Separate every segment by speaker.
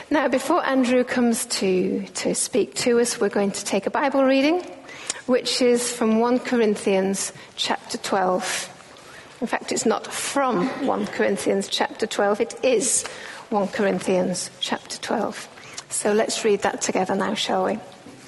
Speaker 1: Now, before Andrew comes to speak to us, we're going to take a Bible reading, which is from 1 Corinthians chapter 12. In fact, it's not from 1 Corinthians chapter 12, it is 1 Corinthians chapter 12. So let's read that together now, shall we?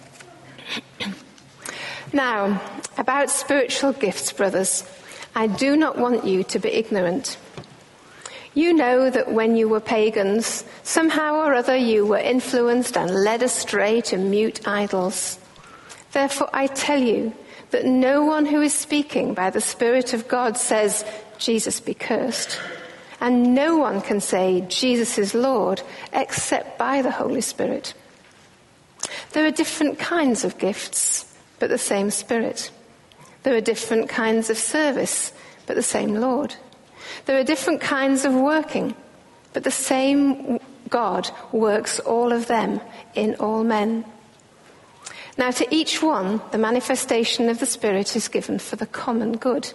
Speaker 1: Now, about spiritual gifts, brothers, I do not want you to be ignorant. You know that when you were pagans, somehow or other you were influenced and led astray to mute idols. Therefore I tell you that no one who is speaking by the Spirit of God says, Jesus be cursed. And no one can say, Jesus is Lord, except by the Holy Spirit. There are different kinds of gifts, but the same Spirit. There are different kinds of service, but the same Lord. There are different kinds of working, but the same God works all of them in all men. Now to each one, the manifestation of the Spirit is given for the common good.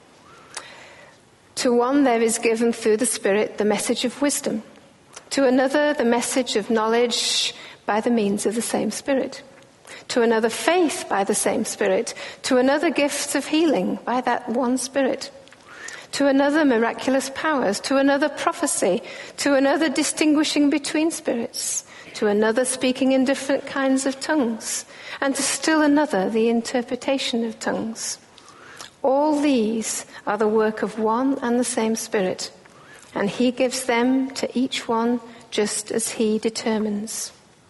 Speaker 1: To one there is given through the Spirit the message of wisdom. To another the message of knowledge by the means of the same Spirit. To another faith by the same Spirit. To another gifts of healing by that one Spirit. To another miraculous powers, to another prophecy, to another distinguishing between spirits, to another speaking in different kinds of tongues, and to still another the interpretation of tongues. All these are the work of one and the same Spirit, and he gives them to each one just as he determines.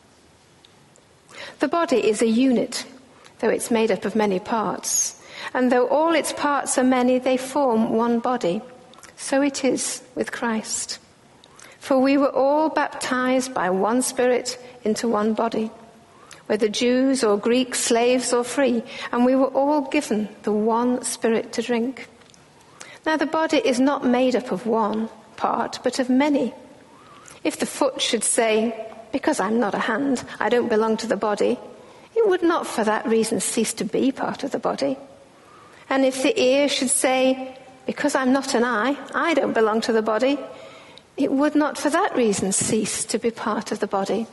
Speaker 1: The body is a unit, though it's made up of many parts. And though all its parts are many, they form one body. So it is with Christ. For we were all baptized by one Spirit into one body, whether Jews or Greeks, slaves or free, and we were all given the one Spirit to drink. Now the body is not made up of one part, but of many. If the foot should say, because I'm not a hand, I don't belong to the body, it would not for that reason cease to be part of the body. And if the ear should say, because I'm not an eye, I don't belong to the body, it would not for that reason cease to be part of the body.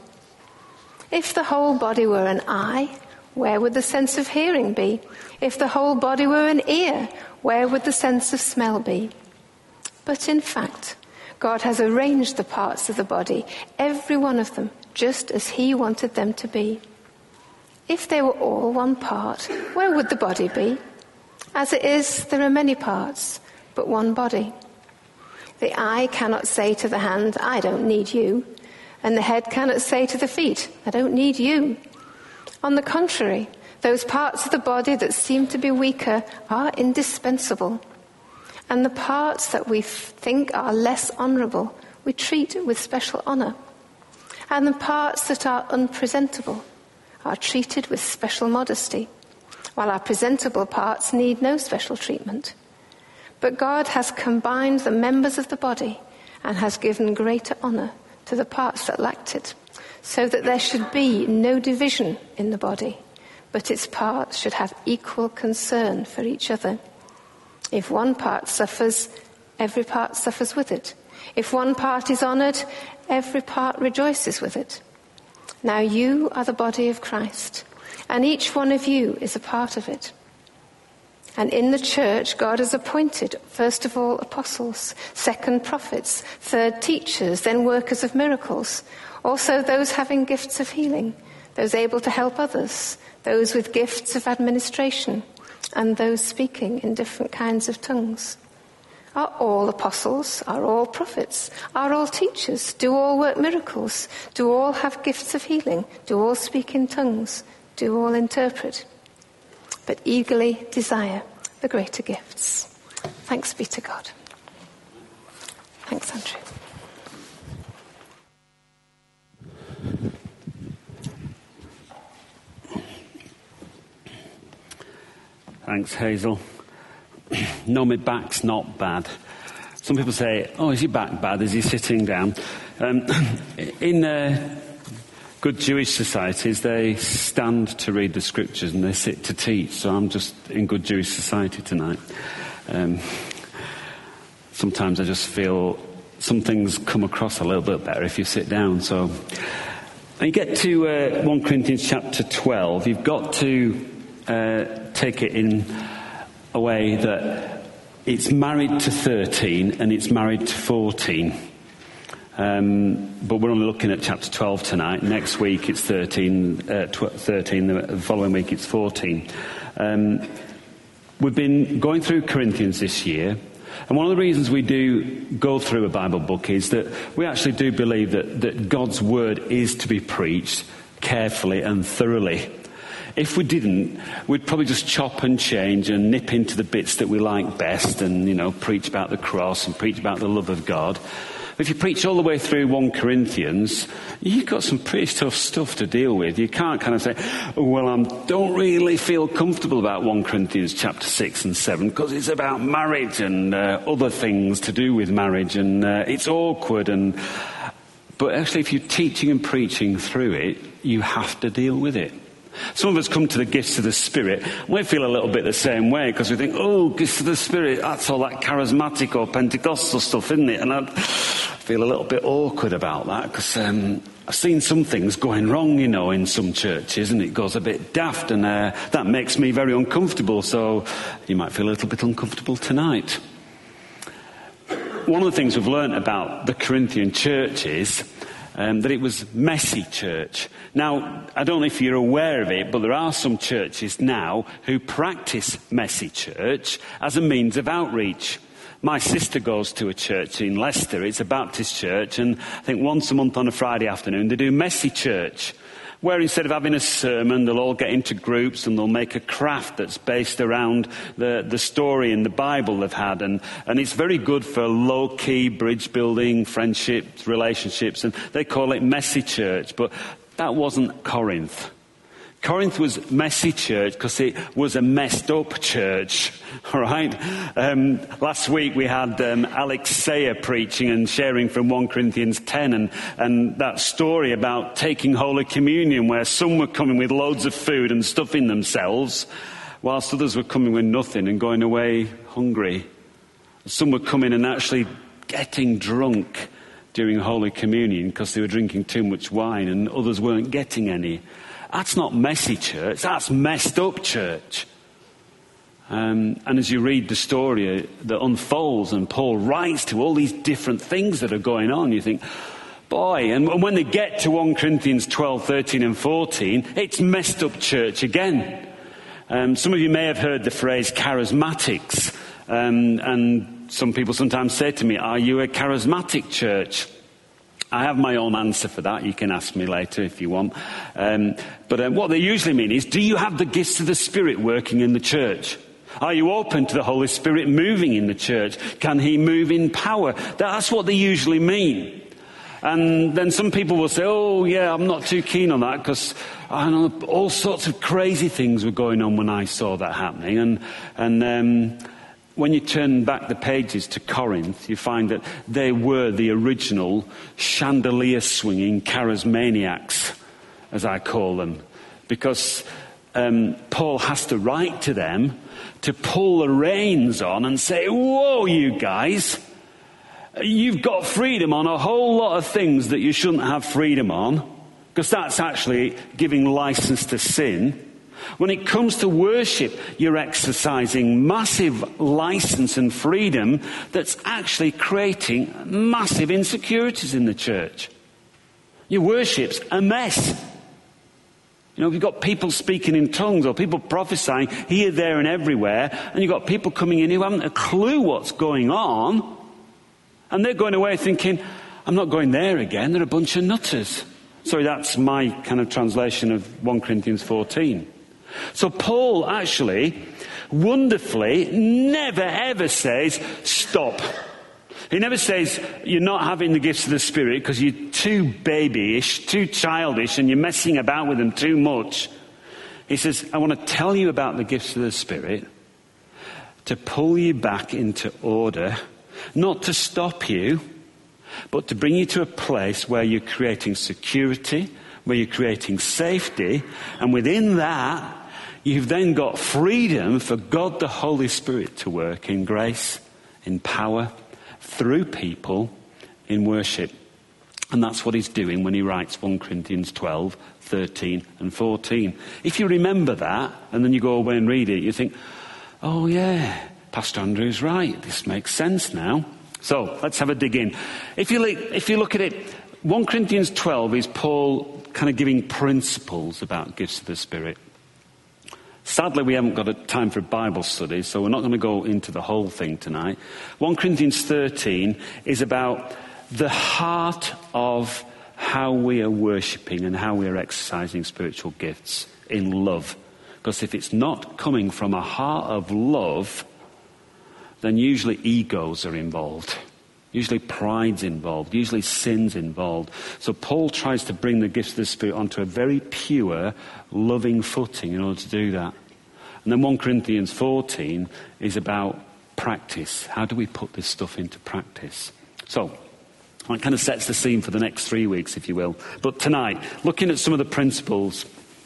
Speaker 1: If the whole body were an eye, where would the sense of hearing be? If the whole body were an ear, where would the sense of smell be? But in fact, God has arranged the parts of the body, every one of them, just as he wanted them to be. If they were all one part, where would the body be? As it is, there are many parts, but one body. The eye cannot say to the hand, I don't need you. And the head cannot say to the feet, I don't need you. On the contrary, those parts of the body that seem to be weaker are indispensable. And the parts that we think are less honourable, we treat with special honour. And the parts that are unpresentable are treated with special modesty, while our presentable parts need no special treatment. But God has combined the members of the body and has given greater honour to the parts that lacked it, so that there should be no division in the body, but its parts should have equal concern for each other. If one part suffers, every part suffers with it. If one part is honoured, every part rejoices with it. Now you are the body of Christ, and each one of you is a part of it. And in the church, God has appointed, first of all, apostles, second, prophets, third, teachers, then workers of miracles, also those having gifts of healing, those able to help others, those with gifts of administration, and those speaking in different kinds of tongues. Are all apostles? Are all prophets? Are all teachers? Do all work miracles? Do all have gifts of healing? Do all speak in tongues? Do all interpret? But eagerly desire the greater gifts. Thanks be to God. Thanks, Andrew.
Speaker 2: Thanks, Hazel. No, my back's not bad. Some people say, oh, is your back bad? Is he sitting down? In good Jewish societies, they stand to read the scriptures and they sit to teach. So I'm just in good Jewish society tonight. Sometimes I just feel some things come across a little bit better if you sit down. So when you get to 1 Corinthians chapter 12, you've got to take it in a way that it's married to 13 and it's married to 14. But we're only looking at chapter 12 tonight. Next week it's 13, the following week it's 14. We've been going through Corinthians this year, and one of the reasons we do go through a Bible book is that we actually do believe that God's word is to be preached carefully and thoroughly. If we didn't, we'd probably just chop and change and nip into the bits that we like best and, preach about the cross and preach about the love of God. If you preach all the way through 1 Corinthians, you've got some pretty tough stuff to deal with. You can't kind of say, well, I don't really feel comfortable about 1 Corinthians chapter 6 and 7 because it's about marriage and other things to do with marriage and it's awkward. But actually, if you're teaching and preaching through it, you have to deal with it. Some of us come to the gifts of the Spirit. We feel a little bit the same way because we think, gifts of the Spirit, that's all that charismatic or Pentecostal stuff, isn't it? And I feel a little bit awkward about that because I've seen some things going wrong, in some churches, and it goes a bit daft, and that makes me very uncomfortable. So you might feel a little bit uncomfortable tonight. One of the things we've learned about the Corinthian church is that it was messy church. Now, I don't know if you're aware of it, but there are some churches now who practice messy church as a means of outreach. My sister goes to a church in Leicester. It's a Baptist church, and I think once a month on a Friday afternoon they do messy church, where instead of having a sermon, they'll all get into groups and they'll make a craft that's based around the story in the Bible they've had. And it's very good for low-key bridge building, friendships, relationships, and they call it messy church. But that wasn't Corinth. Corinth was messy church because it was a messed up church, all right? Last week we had Alex Sayer preaching and sharing from 1 Corinthians 10 and that story about taking Holy Communion where some were coming with loads of food and stuffing themselves whilst others were coming with nothing and going away hungry. Some were coming and actually getting drunk during Holy Communion because they were drinking too much wine and others weren't getting any. That's not messy church, that's messed up church. And as you read the story that unfolds and Paul writes to all these different things that are going on, you think, boy, and when they get to 1 Corinthians 12, 13 and 14, it's messed up church again. Some of you may have heard the phrase charismatics, and some people sometimes say to me, are you a charismatic church? I have my own answer for that. You can ask me later if you want. But what they usually mean is, do you have the gifts of the Spirit working in the church? Are you open to the Holy Spirit moving in the church? Can he move in power? That's what they usually mean. And then some people will say, oh yeah, I'm not too keen on that because I know all sorts of crazy things were going on when I saw that happening. And when you turn back the pages to Corinth, you find that they were the original chandelier-swinging charismaniacs, as I call them, because Paul has to write to them to pull the reins on and say, whoa, you guys, you've got freedom on a whole lot of things that you shouldn't have freedom on, because that's actually giving license to sin. When it comes to worship, you're exercising massive license and freedom that's actually creating massive insecurities in the church. Your worship's a mess. You've got people speaking in tongues or people prophesying here, there and everywhere, and you've got people coming in who haven't a clue what's going on, and they're going away thinking, I'm not going there again, they're a bunch of nutters. Sorry, that's my kind of translation of 1 Corinthians 14. So Paul actually, wonderfully, never ever says, stop. He never says, you're not having the gifts of the Spirit because you're too babyish, too childish, and you're messing about with them too much. He says, I want to tell you about the gifts of the Spirit to pull you back into order, not to stop you, but to bring you to a place where you're creating security, where you're creating safety, and within that, you've then got freedom for God the Holy Spirit to work in grace, in power, through people, in worship. And that's what he's doing when he writes 1 Corinthians 12, 13 and 14. If you remember that, and then you go away and read it, you think, oh yeah, Pastor Andrew's right. This makes sense now. So let's have a dig in. If you look at it, 1 Corinthians 12 is Paul kind of giving principles about gifts of the Spirit. Sadly, we haven't got a time for Bible studies, so we're not going to go into the whole thing tonight. 1 Corinthians 13 is about the heart of how we are worshipping and how we are exercising spiritual gifts in love. Because if it's not coming from a heart of love, then usually egos are involved. Usually pride's involved. Usually sin's involved. So Paul tries to bring the gifts of the Spirit onto a very pure, loving footing in order to do that. And then 1 Corinthians 14 is about practice. How do we put this stuff into practice? So that kind of sets the scene for the next 3 weeks, if you will. But tonight, looking at some of the principles.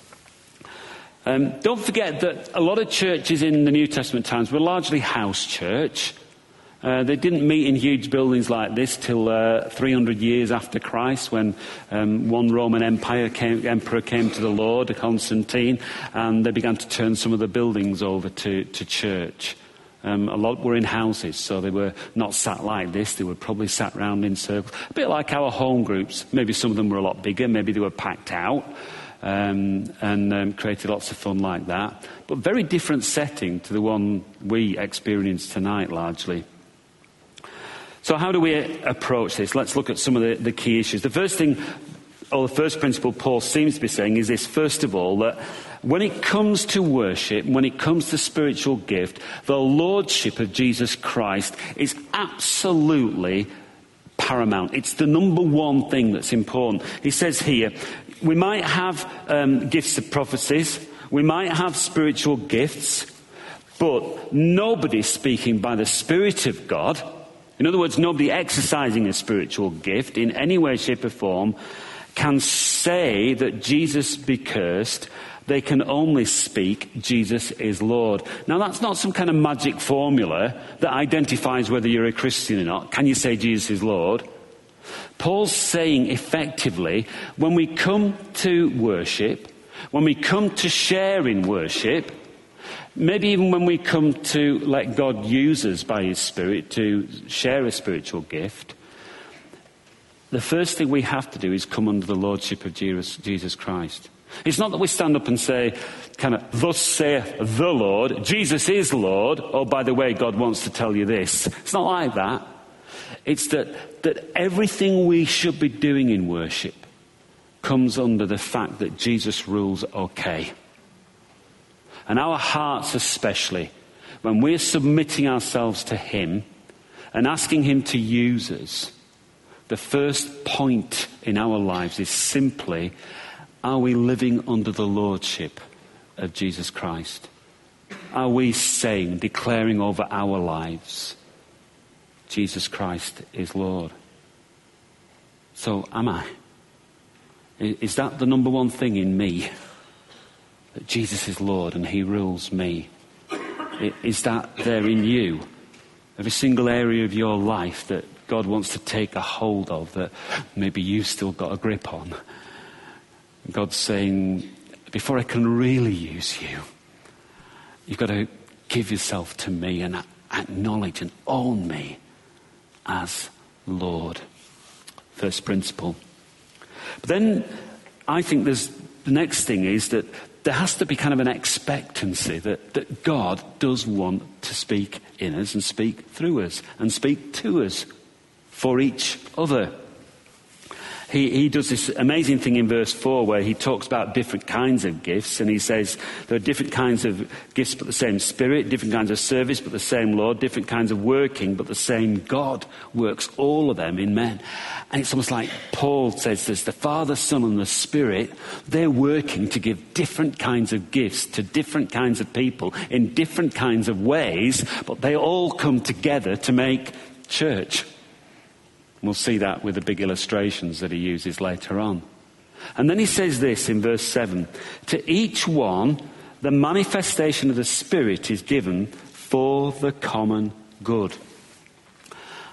Speaker 2: Don't forget that a lot of churches in the New Testament times were largely house church. They didn't meet in huge buildings like this till 300 years after Christ, when one Roman emperor came to the Lord, Constantine, and they began to turn some of the buildings over to church. A lot were in houses, so they were not sat like this. They were probably sat round in circles. A bit like our home groups. Maybe some of them were a lot bigger. Maybe they were packed out and created lots of fun like that. But very different setting to the one we experience tonight, largely. So how do we approach this? Let's look at some of the key issues. The first thing, or the first principle Paul seems to be saying is this, first of all, that when it comes to worship, when it comes to spiritual gift, the lordship of Jesus Christ is absolutely paramount. It's the number one thing that's important. He says here, we might have gifts of prophecies, we might have spiritual gifts, but nobody speaking by the Spirit of God, in other words, nobody exercising a spiritual gift in any way, shape or form, can say that Jesus be cursed. They can only speak, Jesus is Lord. Now, that's not some kind of magic formula that identifies whether you're a Christian or not. Can you say Jesus is Lord? Paul's saying effectively, when we come to worship, when we come to share in worship, maybe even when we come to let God use us by His Spirit to share a spiritual gift, the first thing we have to do is come under the lordship of Jesus Christ. It's not that we stand up and say, kind of, thus saith the Lord, Jesus is Lord, oh, by the way, God wants to tell you this. It's not like that. It's that everything we should be doing in worship comes under the fact that Jesus rules okay. And our hearts especially, when we're submitting ourselves to Him and asking Him to use us, the first point in our lives is simply, are we living under the lordship of Jesus Christ? Are we saying, declaring over our lives, Jesus Christ is Lord? So am I? Is that the number one thing in me? That Jesus is Lord and He rules me? Is that there in you? Every single area of your life that God wants to take a hold of, that maybe you've still got a grip on. God's saying, before I can really use you, you've got to give yourself to me and acknowledge and own me as Lord. First principle. But then I think the next thing is that there has to be kind of an expectancy that God does want to speak in us and speak through us and speak to us for each other. He does this amazing thing in verse 4 where he talks about different kinds of gifts, and he says there are different kinds of gifts but the same Spirit, different kinds of service but the same Lord, different kinds of working but the same God works all of them in men. And it's almost like Paul says there's the Father, Son and the Spirit. They're working to give different kinds of gifts to different kinds of people in different kinds of ways, but they all come together to make church. We'll see that with the big illustrations that he uses later on. And then he says this in verse 7. To each one, the manifestation of the Spirit is given for the common good.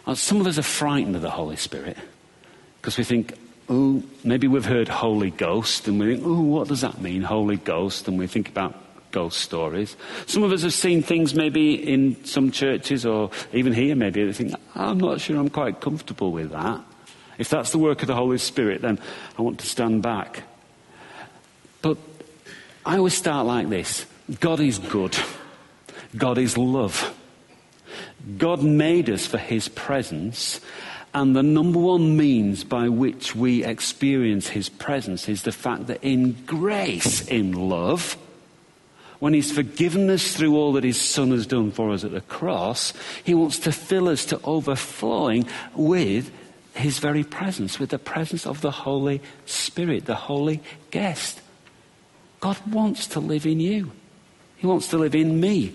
Speaker 2: Some of us are frightened of the Holy Spirit because we think, oh, maybe we've heard Holy Ghost and we think, oh, what does that mean, Holy Ghost? And we think about ghost stories. Some of us have seen things maybe in some churches or even here maybe they think, I'm not sure I'm quite comfortable with that. If that's the work of the Holy Spirit, then I want to stand back. But I always start like this. God is good. God is love. God made us for his presence, and the number one means by which we experience his presence is the fact that in grace, in love, when he's forgiven us through all that his Son has done for us at the cross, he wants to fill us to overflowing with his very presence, with the presence of the Holy Spirit, the Holy Guest. God wants to live in you. He wants to live in me.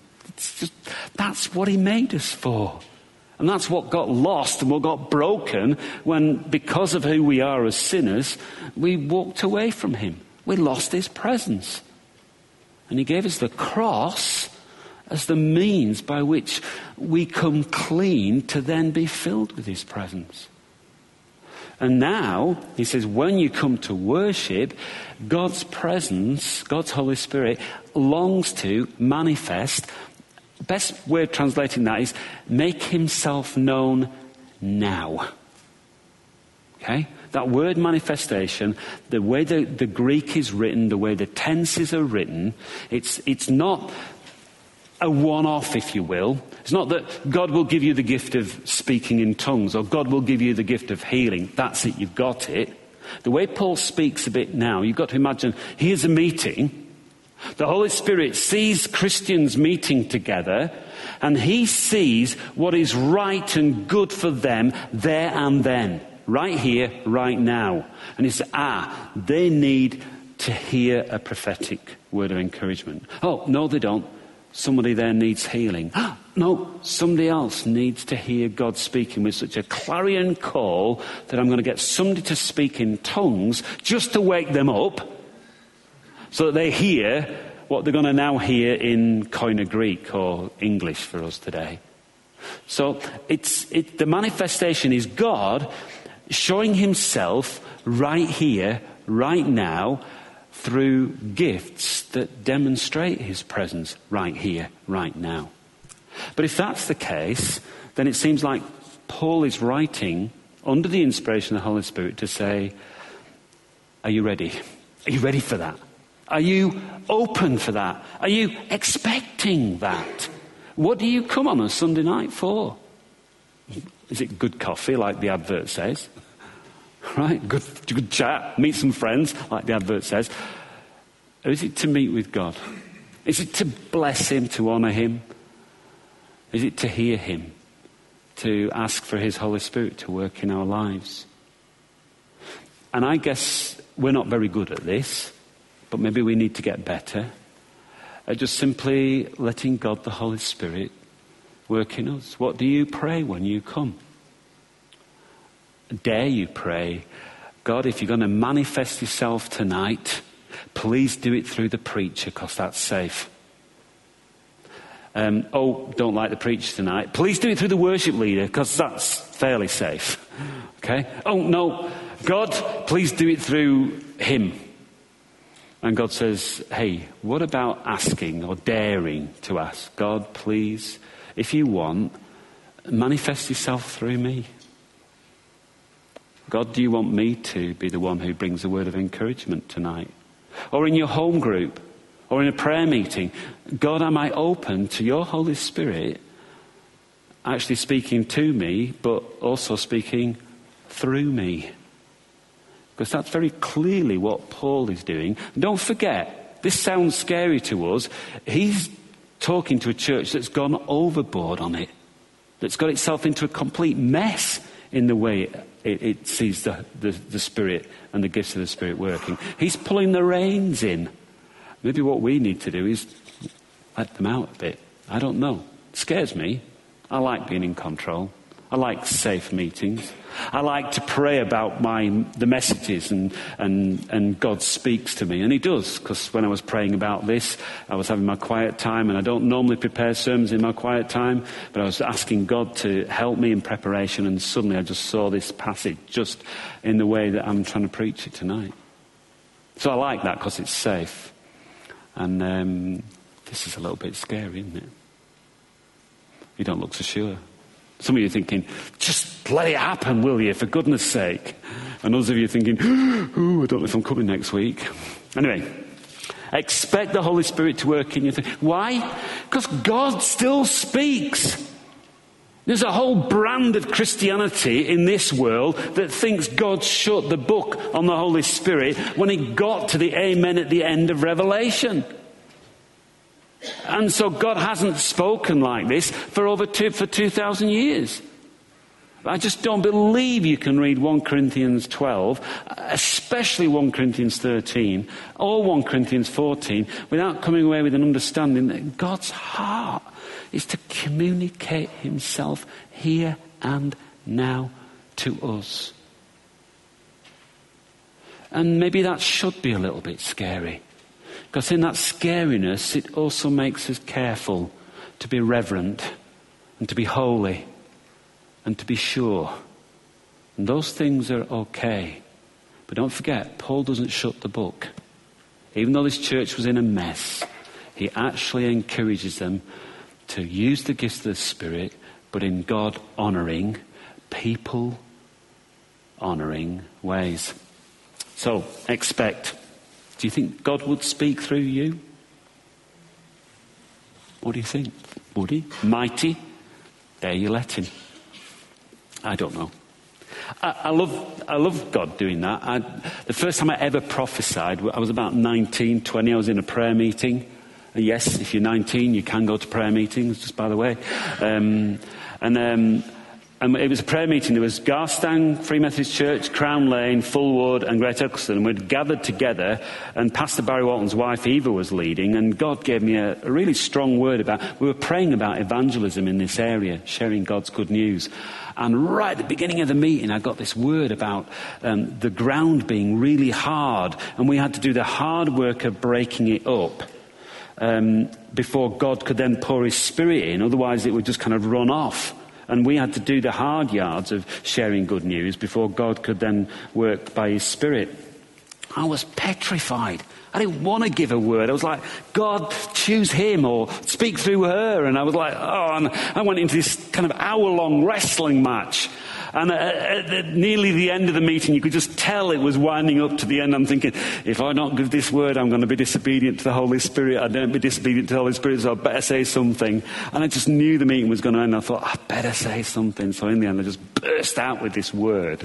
Speaker 2: That's what he made us for. And that's what got lost and what got broken when, because of who we are as sinners, we walked away from him. We lost his presence. And he gave us the cross as the means by which we come clean to then be filled with his presence. And now, he says, when you come to worship, God's presence, God's Holy Spirit, longs to manifest. Best way of translating that is make himself known now. Okay? That word manifestation, the way the Greek is written, the way the tenses are written, it's not a one-off, if you will. It's not that God will give you the gift of speaking in tongues or God will give you the gift of healing. That's it, you've got it. The way Paul speaks a bit now, you've got to imagine, here's a meeting. The Holy Spirit sees Christians meeting together and he sees what is right and good for them there and then. Right here, right now. And he says, they need to hear a prophetic word of encouragement. Oh, no, they don't. Somebody there needs healing. No, somebody else needs to hear God speaking with such a clarion call that I'm going to get somebody to speak in tongues just to wake them up so that they hear what they're going to now hear in Koine Greek or English for us today. So the manifestation is God showing himself right here, right now, through gifts that demonstrate his presence right here, right now. But if that's the case, then it seems like Paul is writing under the inspiration of the Holy Spirit to say, are you ready? Are you ready for that? Are you open for that? Are you expecting that? What do you come on a Sunday night for? Is it good coffee, like the advert says? Right? Good chat, meet some friends, like the advert says. Or is it to meet with God? Is it to bless him, to honour him? Is it to hear him? To ask for his Holy Spirit to work in our lives? And I guess we're not very good at this, but maybe we need to get better at just simply letting God, the Holy Spirit, work in us. What do you pray when you come? Dare you pray, God, if you're going to manifest yourself tonight, please do it through the preacher, because that's safe. Don't like the preacher tonight. Please do it through the worship leader, because that's fairly safe. Okay? Oh, no, God, please do it through him. And God says, hey, what about asking or daring to ask? God, please, if you want, manifest yourself through me. God, do you want me to be the one who brings a word of encouragement tonight? Or in your home group, or in a prayer meeting, God, am I open to your Holy Spirit actually speaking to me, but also speaking through me? Because that's very clearly what Paul is doing. Don't forget, this sounds scary to us. He's talking to a church that's gone overboard on it, that's got itself into a complete mess in the way it sees the Spirit and the gifts of the Spirit working. He's pulling the reins in. Maybe what we need to do is let them out a bit. I don't know. It scares me. I like being in control. I like safe meetings. I like to pray about the messages and God speaks to me. And he does, because when I was praying about this, I was having my quiet time, and I don't normally prepare sermons in my quiet time, but I was asking God to help me in preparation, and suddenly I just saw this passage just in the way that I'm trying to preach it tonight. So I like that because it's safe. And this is a little bit scary, isn't it? You don't look so sure. Some of you are thinking, just let it happen, will you, for goodness sake? And others of you are thinking, ooh, I don't know if I'm coming next week. Anyway, expect the Holy Spirit to work in you. Why? Because God still speaks. There's a whole brand of Christianity in this world that thinks God shut the book on the Holy Spirit when he got to the amen at the end of Revelation. And so God hasn't spoken like this for 2,000 years. I just don't believe you can read 1 Corinthians 12, especially 1 Corinthians 13, or 1 Corinthians 14, without coming away with an understanding that God's heart is to communicate himself here and now to us. And maybe that should be a little bit scary. Because in that scariness, it also makes us careful to be reverent and to be holy and to be sure. And those things are okay. But don't forget, Paul doesn't shut the book. Even though this church was in a mess, he actually encourages them to use the gifts of the Spirit, but in God-honouring, people-honouring ways. So, expect. Do you think God would speak through you? What do you think? Would he? Mighty? Dare you let him? I don't know. I love God doing that. The first time I ever prophesied, I was about 19, 20. I was in a prayer meeting. And yes, if you're 19, you can go to prayer meetings, just by the way. And it was a prayer meeting. There was Garstang, Free Methodist Church, Crown Lane, Fulwood and Great Eccleston. And we'd gathered together, and Pastor Barry Walton's wife Eva was leading, and God gave me a really strong word we were praying about evangelism in this area, sharing God's good news. And right at the beginning of the meeting, I got this word about the ground being really hard, and we had to do the hard work of breaking it up before God could then pour his Spirit in. Otherwise, it would just kind of run off. And we had to do the hard yards of sharing good news before God could then work by his Spirit. I was petrified. I didn't want to give a word. I was like, God, choose him or speak through her. And I was like, and I went into this kind of hour-long wrestling match. And at nearly the end of the meeting, you could just tell it was winding up to the end. I'm thinking, if I don't give this word, I'm going to be disobedient to the Holy Spirit. I don't be disobedient to the Holy Spirit, so I better say something. And I just knew the meeting was going to end. I thought, I better say something. So in the end, I just burst out with this word.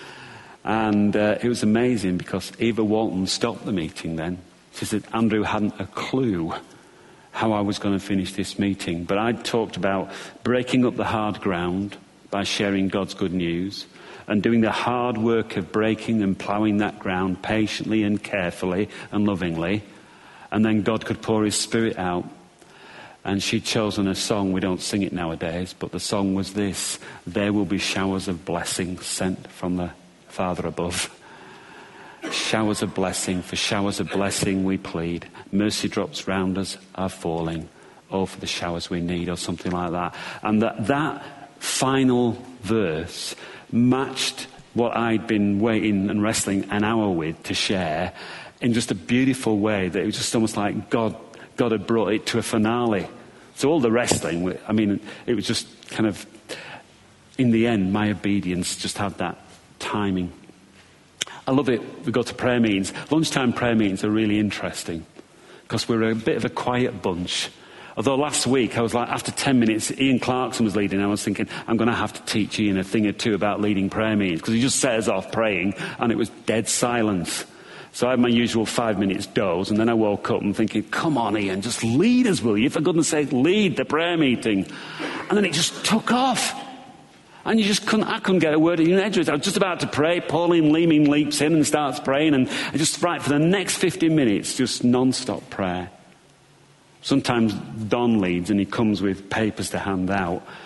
Speaker 2: And it was amazing because Eva Walton stopped the meeting then. She said Andrew hadn't a clue how I was going to finish this meeting. But I'd talked about breaking up the hard ground by sharing God's good news and doing the hard work of breaking and ploughing that ground patiently and carefully and lovingly. And then God could pour his Spirit out. And she'd chosen a song. We don't sing it nowadays, but the song was this: there will be showers of blessing sent from the Father above. Showers of blessing, for showers of blessing we plead. Mercy drops round us are falling. Oh, for the showers we need, or something like that. And that final verse matched what I'd been waiting and wrestling an hour with to share in just a beautiful way, that it was just almost like God had brought it to a finale. So all the wrestling, it was just kind of, in the end, my obedience just had that timing. I love it. We go to prayer meetings. Lunchtime prayer meetings are really interesting because we're a bit of a quiet bunch. Although last week I was like, after 10 minutes, Ian Clarkson was leading, and I was thinking, I'm going to have to teach Ian a thing or two about leading prayer meetings, because he just set us off praying and it was dead silence. So I had my usual 5 minutes doze, and then I woke up and thinking, come on Ian, just lead us, will you? For goodness sake, lead the prayer meeting. And then it just took off. And I couldn't get a word in edgeways. I was just about to pray. Pauline Leeming leaps in and starts praying, and just right for the next 15 minutes, just non-stop prayer. Sometimes Don leads and he comes with papers to hand out.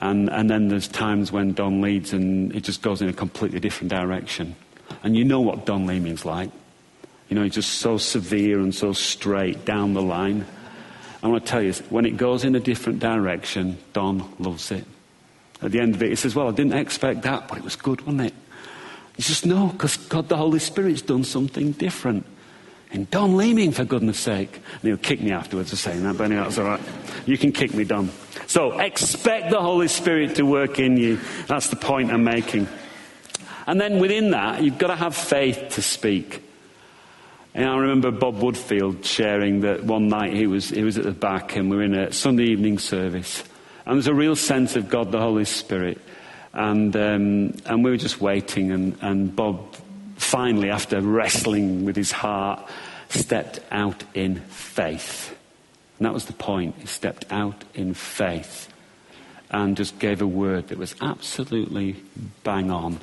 Speaker 2: And then there's times when Don leads and it just goes in a completely different direction. And you know what Don leading's like. You know, he's just so severe and so straight down the line. I want to tell you, when it goes in a different direction, Don loves it. At the end of it, he says, well, I didn't expect that, but it was good, wasn't it? He says, no, because God the Holy Spirit's done something different. And Don Leeming, for goodness sake. And he'll kick me afterwards for saying that, but anyway, that's all right. You can kick me, Don. So expect the Holy Spirit to work in you. That's the point I'm making. And then within that, you've got to have faith to speak. And I remember Bob Woodfield sharing that one night he was at the back and we were in a Sunday evening service. And there's a real sense of God the Holy Spirit. And we were just waiting and Bob finally, after wrestling with his heart, stepped out in faith. And that was the point. He stepped out in faith and just gave a word that was absolutely bang on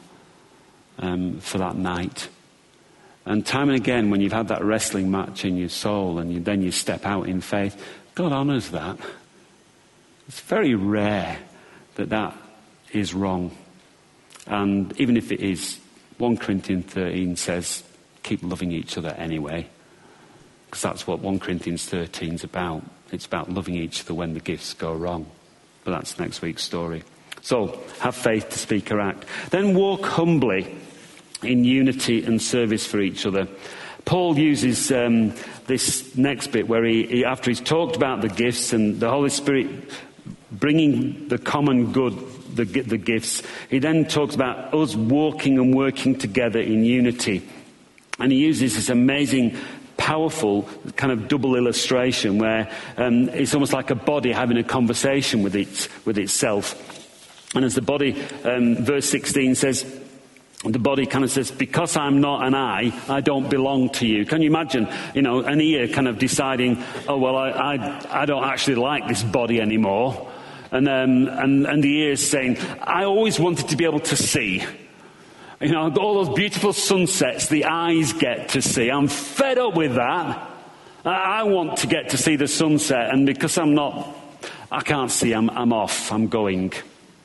Speaker 2: for that night. And time and again, when you've had that wrestling match in your soul and then you step out in faith, God honours that. It's very rare that is wrong. And even if it is, 1 Corinthians 13 says, keep loving each other anyway. Because that's what 1 Corinthians 13 is about. It's about loving each other when the gifts go wrong. But that's next week's story. So, have faith to speak or act. Then walk humbly in unity and service for each other. Paul uses this next bit where he, after he's talked about the gifts and the Holy Spirit bringing the common good, the gifts, he then talks about us walking and working together in unity. And he uses this amazing, powerful kind of double illustration where it's almost like a body having a conversation with itself. And as the body, verse 16 says, the body kind of says, because I'm not an eye, I don't belong to you. Can you imagine, an ear kind of deciding, oh, well, I don't actually like this body anymore. And the ear is saying, I always wanted to be able to see. All those beautiful sunsets the eyes get to see. I'm fed up with that. I want to get to see the sunset, and because I can't see, I'm off, I'm going.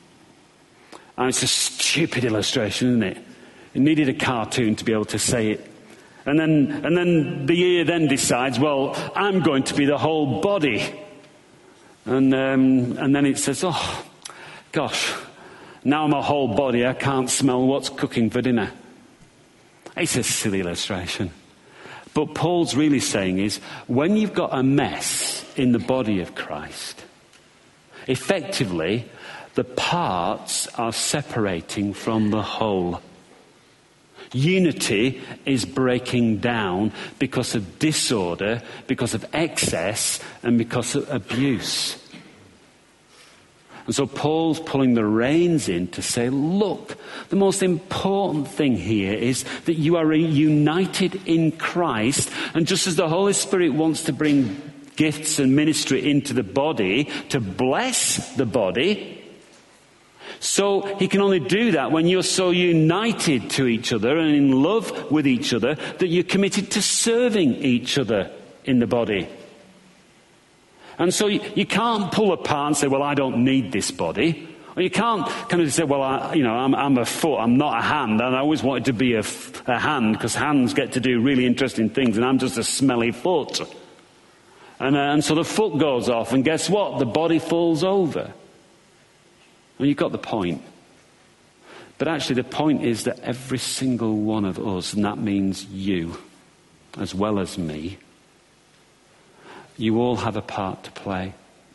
Speaker 2: And it's a stupid illustration, isn't it? It needed a cartoon to be able to say it. And then the ear then decides, well, I'm going to be the whole body. And then it says, oh, gosh, now I'm a whole body, I can't smell what's cooking for dinner. It's a silly illustration. But Paul's really saying is, when you've got a mess in the body of Christ, effectively, the parts are separating from the whole. Unity is breaking down because of disorder, because of excess, and because of abuse. And so Paul's pulling the reins in to say, look, the most important thing here is that you are united in Christ, and just as the Holy Spirit wants to bring gifts and ministry into the body to bless the body, so he can only do that when you're so united to each other and in love with each other that you're committed to serving each other in the body. And so you can't pull apart and say, well, I don't need this body. Or you can't kind of say, well, I'm a foot, I'm not a hand, and I always wanted to be a hand because hands get to do really interesting things and I'm just a smelly foot. And so the foot goes off and guess what? The body falls over. Well, you've got the point. But actually the point is that every single one of us, and that means you as well as me, you all have a part to play.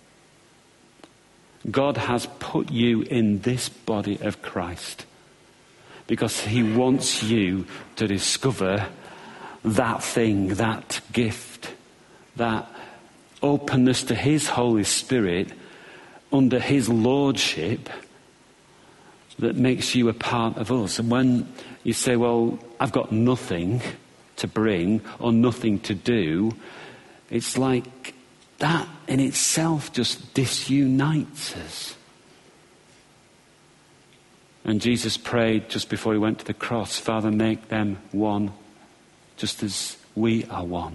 Speaker 2: God has put you in this body of Christ because he wants you to discover that thing, that gift, that openness to his Holy Spirit under his lordship that makes you a part of us. And when you say, well, I've got nothing to bring or nothing to do, it's like that in itself just disunites us. And Jesus prayed just before he went to the cross, Father, make them one, just as we are one.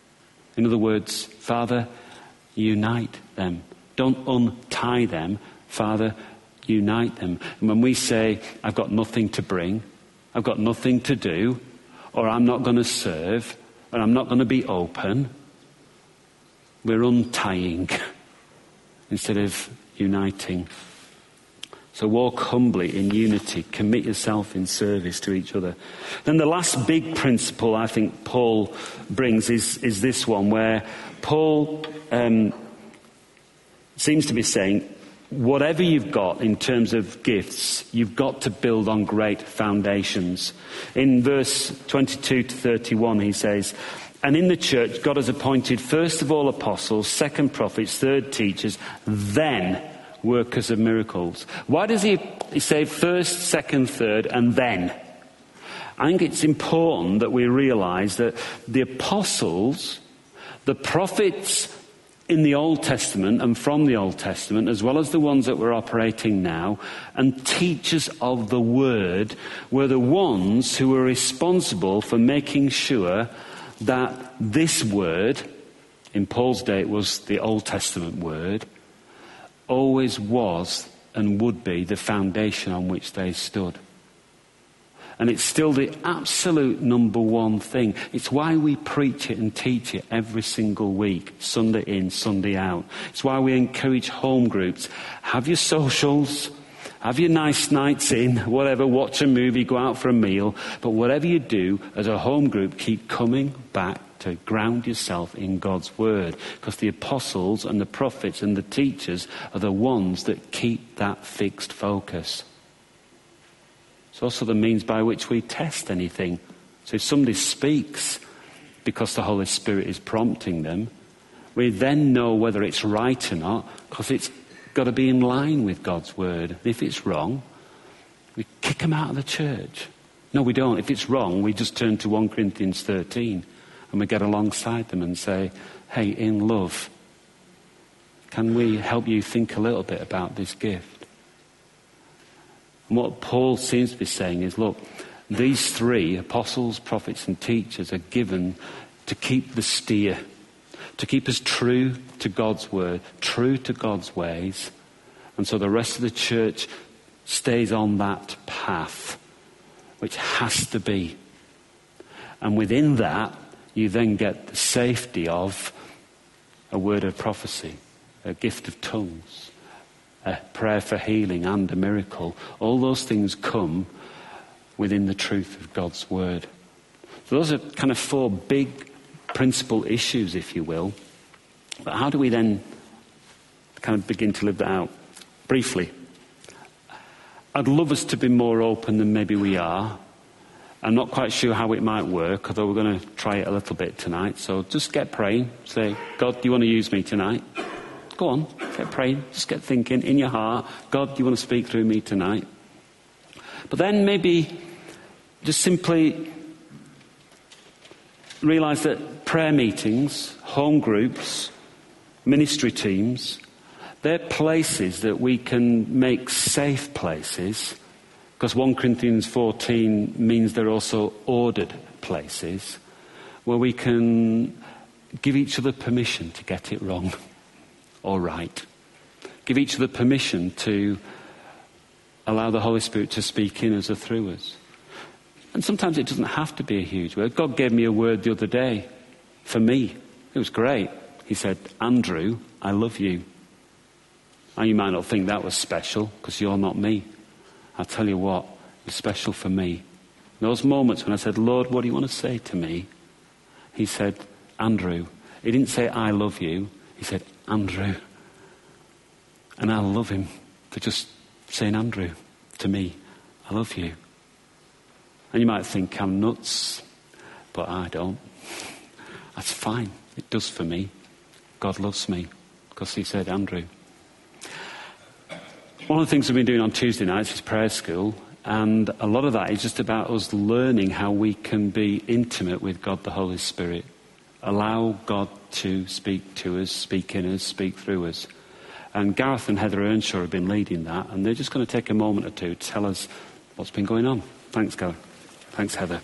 Speaker 2: In other words, Father, unite them. Don't untie them. Father, unite them. And when we say, I've got nothing to bring, I've got nothing to do, or I'm not going to serve, or I'm not going to be open, we're untying instead of uniting. So walk humbly in unity. Commit yourself in service to each other. Then the last big principle I think Paul brings is this one, where Paul seems to be saying, whatever you've got in terms of gifts, you've got to build on great foundations. In verse 22 to 31 he says, and in the church God has appointed first of all apostles, second prophets, third teachers, then workers of miracles. Why does he say first, second, third, and then? I think it's important that we realise that the apostles, the prophets in the Old Testament and from the Old Testament, as well as the ones that we're operating now, and teachers of the word, were the ones who were responsible for making sure that this word, in Paul's day it was the Old Testament word, always was and would be the foundation on which they stood. And it's still the absolute number one thing. It's why we preach it and teach it every single week, Sunday in, Sunday out. It's why we encourage home groups. Have your socials, have your nice nights in, whatever, watch a movie, go out for a meal. But whatever you do as a home group, keep coming back to ground yourself in God's word, because the apostles and the prophets and the teachers are the ones that keep that fixed focus. It's also the means by which we test anything. So if somebody speaks because the Holy Spirit is prompting them, we then know whether it's right or not, because it's got to be in line with God's word. And if it's wrong, we kick them out of the church. No, we don't. If it's wrong, we just turn to 1 Corinthians 13 and we get alongside them and say, hey, in love, can we help you think a little bit about this gift? And what Paul seems to be saying is, look, these three, apostles, prophets and teachers, are given to keep the steer, to keep us true to God's word, true to God's ways. And so the rest of the church stays on that path, which has to be. And within that, you then get the safety of a word of prophecy, a gift of tongues, a prayer for healing and a miracle. All those things come within the truth of God's word. So those are kind of four big principal issues, if you will. But how do we then kind of begin to live that out? Briefly, I'd love us to be more open than maybe we are. I'm not quite sure how it might work, although we're going to try it a little bit tonight. So just get praying. Say, God, do you want to use me tonight? Go on, get praying. Just get thinking in your heart, God, do you want to speak through me tonight? But then maybe just simply realise that prayer meetings, home groups, ministry teams, they're places that we can make safe places, because 1 Corinthians 14 means they're also ordered places where we can give each other permission to get it wrong or right. Give each other permission to allow the Holy Spirit to speak in us or through us. And sometimes it doesn't have to be a huge word. God gave me a word the other day for me. It was great. He said, Andrew, I love you. And you might not think that was special because you're not me. I'll tell you what, it was special for me. Those moments when I said, Lord, what do you want to say to me? He said, Andrew. He didn't say, I love you. He said, Andrew. And I love him for just saying, Andrew, to me, I love you. And you might think I'm nuts, but I don't. That's fine. It does for me. God loves me because he said, Andrew. One of the things we've been doing on Tuesday nights is prayer school, and a lot of that is just about us learning how we can be intimate with God the Holy Spirit. Allow God to speak to us, speak in us, speak through us. And Gareth and Heather Earnshaw have been leading that, and they're just going to take a moment or two to tell us what's been going on. Thanks, Gareth. Thanks, Heather.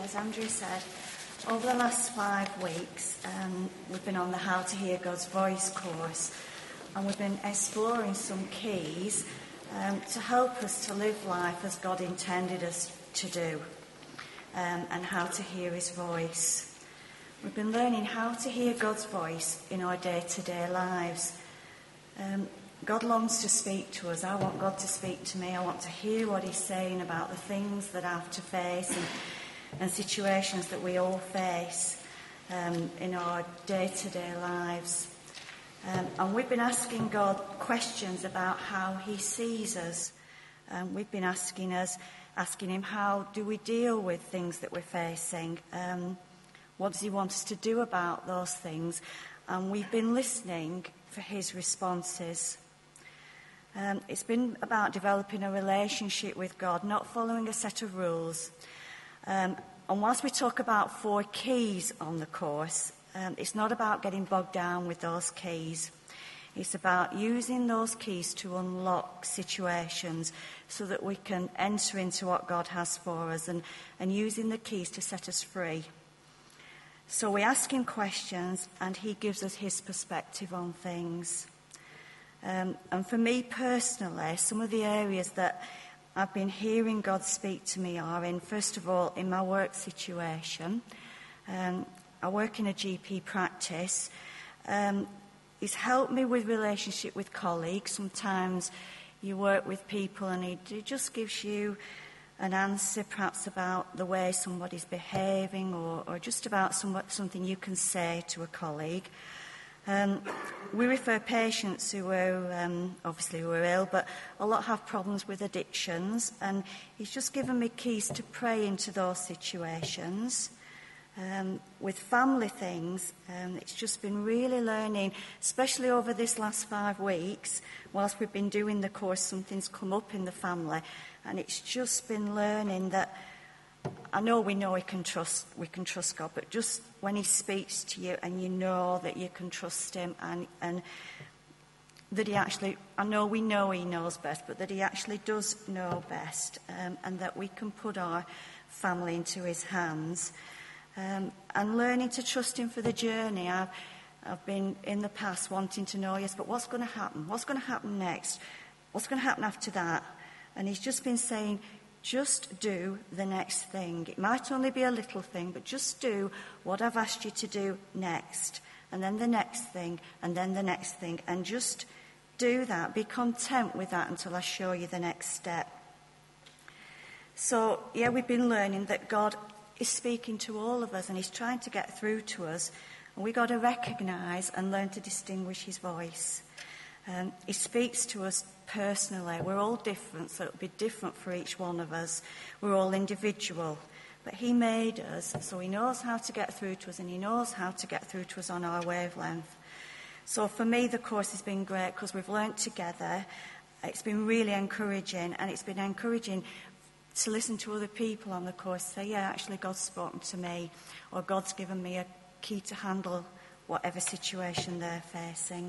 Speaker 3: as Andrew said, over the last 5 weeks, we've been on the How to Hear God's Voice course, and we've been exploring some keys to help us to live life as God intended us to do, and how to hear his voice. We've been learning how to hear God's voice in our day-to-day lives. God longs to speak to us. I want God to speak to me. I want to hear what he's saying about the things that I have to face and situations that we all face in our day-to-day lives. And we've been asking God questions about how he sees us. We've been asking him, how do we deal with things that we're facing? What does he want us to do about those things? And we've been listening for his responses. It's been about developing a relationship with God, not following a set of rules. And whilst we talk about 4 keys on the course, it's not about getting bogged down with those keys. It's about using those keys to unlock situations so that we can enter into what God has for us, and using the keys to set us free. So we ask him questions and he gives us his perspective on things. And for me personally, some of the areas that I've been hearing God speak to me are in, first of all, in my work situation. I work in a GP practice. He's helped me with relationship with colleagues. Sometimes you work with people and he just gives you an answer perhaps about the way somebody's behaving, or just about something you can say to a colleague. We refer patients who are obviously who are ill, but a lot have problems with addictions, and he's just given me keys to pray into those situations. With family things, it's just been really learning, especially over this last 5 weeks, whilst we've been doing the course, something's come up in the family, and it's just been learning that I know we can trust God, but just when he speaks to you and you know that you can trust him, and that he actually, we know he knows best, but that he actually does know best, and that we can put our family into his hands. And learning to trust him for the journey. I've been in the past wanting to know, yes, but what's going to happen? What's going to happen next? What's going to happen after that? And he's just been saying, just do the next thing. It might only be a little thing, but just do what I've asked you to do next. And then the next thing, and then the next thing. And just do that. Be content with that until I show you the next step. So, yeah, we've been learning that God is speaking to all of us and he's trying to get through to us, and we've got to recognise and learn to distinguish his voice. He speaks to us personally. We're all different, so it'll be different for each one of us. We're all individual, but he made us, so he knows how to get through to us, and he knows how to get through to us on our wavelength. So for me, the course has been great because we've learnt together. It's been really encouraging, and it's been encouraging to listen to other people on the course say, yeah, actually God's spoken to me, or God's given me a key to handle whatever situation they're facing.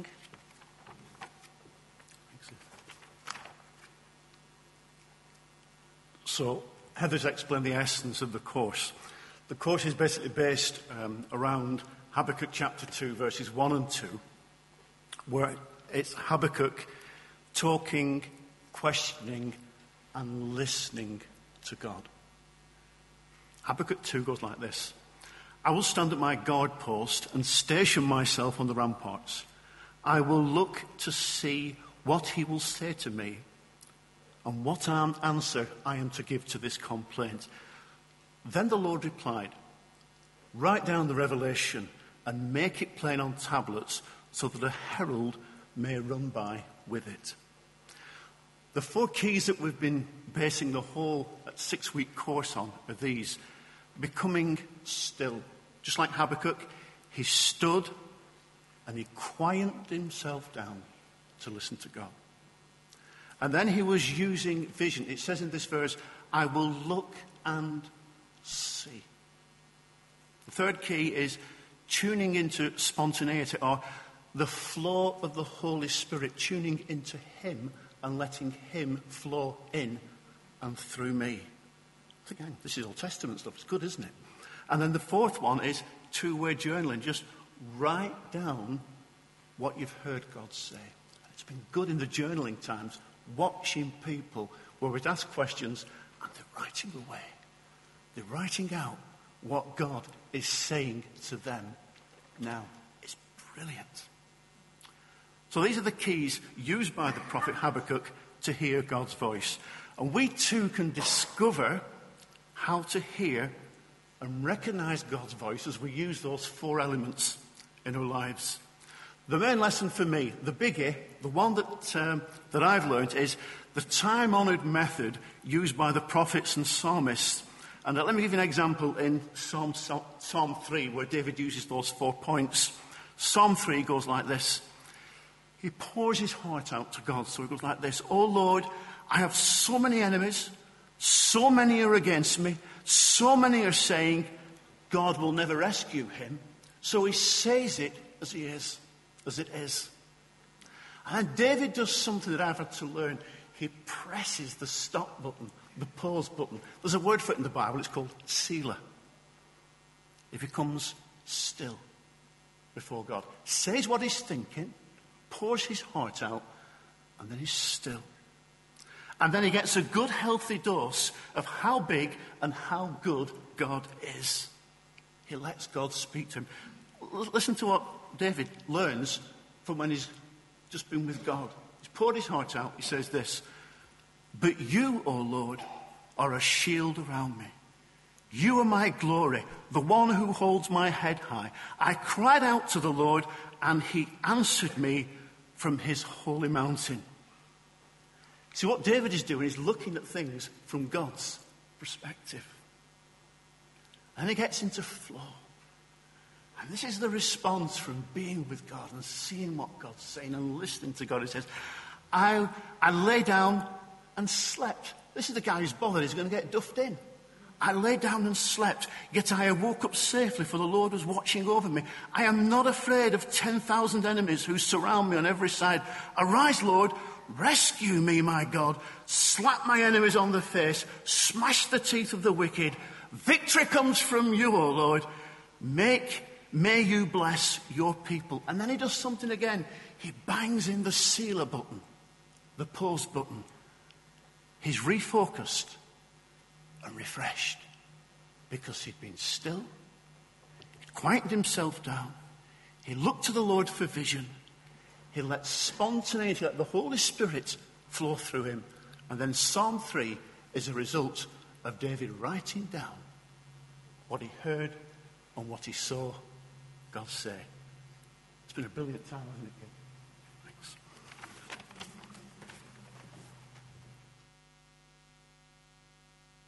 Speaker 4: So Heather's explained the essence of the course. The course is basically based around Habakkuk chapter 2, verses 1 and 2, where it's Habakkuk talking, questioning, and listening to God. Habakkuk 2 goes like this. I will stand at my guard post and station myself on the ramparts. I will look to see what he will say to me and what answer I am to give to this complaint. Then the Lord replied, write down the revelation and make it plain on tablets so that a herald may run by with it. The 4 keys that we've been basing the whole 6-week course on are these. Becoming still. Just like Habakkuk, he stood and he quieted himself down to listen to God. And then he was using vision. It says in this verse, I will look and see. The 3rd key is tuning into spontaneity, or the flow of the Holy Spirit, tuning into him and letting him flow in and through me. Again, this is Old Testament stuff. It's good, isn't it? And then the fourth one is two-way journaling. Just write down what you've heard God say. It's been good in the journaling times, watching people where we'd ask questions and they're writing away. They're writing out what God is saying to them now. It's brilliant. So these are the keys used by the prophet Habakkuk to hear God's voice. And we too can discover how to hear and recognize God's voice as we use those four elements in our lives. The main lesson for me, the biggie, the one that I've learned is the time-honored method used by the prophets and psalmists. And let me give you an example in Psalm 3, where David uses those 4 points. Psalm 3 goes like this. He pours his heart out to God. So it goes like this. "Oh Lord, I have so many enemies. So many are against me. So many are saying, God will never rescue him." So he says it as he is, as it is. And David does something that I've had to learn. He presses the stop button, the pause button. There's a word for it in the Bible. It's called Selah. He becomes still before God. Says what he's thinking, pours his heart out, and then he's still. And then he gets a good, healthy dose of how big and how good God is. He lets God speak to him. Listen to what David learns from when he's just been with God. He's poured his heart out. He says this, "But you, O Lord, are a shield around me. You are my glory, the one who holds my head high. I cried out to the Lord, and he answered me from his holy mountain." See, what David is doing is looking at things from God's perspective. And he gets into flow. And this is the response from being with God and seeing what God's saying and listening to God. He says, I lay down and slept. This is the guy who's bothered he's going to get duffed in. "I lay down and slept, yet I awoke up safely, for the Lord was watching over me. I am not afraid of 10,000 enemies who surround me on every side. Arise, Lord, rescue me, my God. Slap my enemies on the face, smash the teeth of the wicked. Victory comes from you, O Lord. May you bless your people." And then he does something again. He bangs in the Selah button, the pause button. He's refocused and refreshed because he'd been still. He'd quieted himself down. He looked to the Lord for vision. He let spontaneity, let the Holy Spirit flow through him. And then Psalm 3 is a result of David writing down what he heard and what he saw God say. It's been a brilliant time, hasn't it, kids?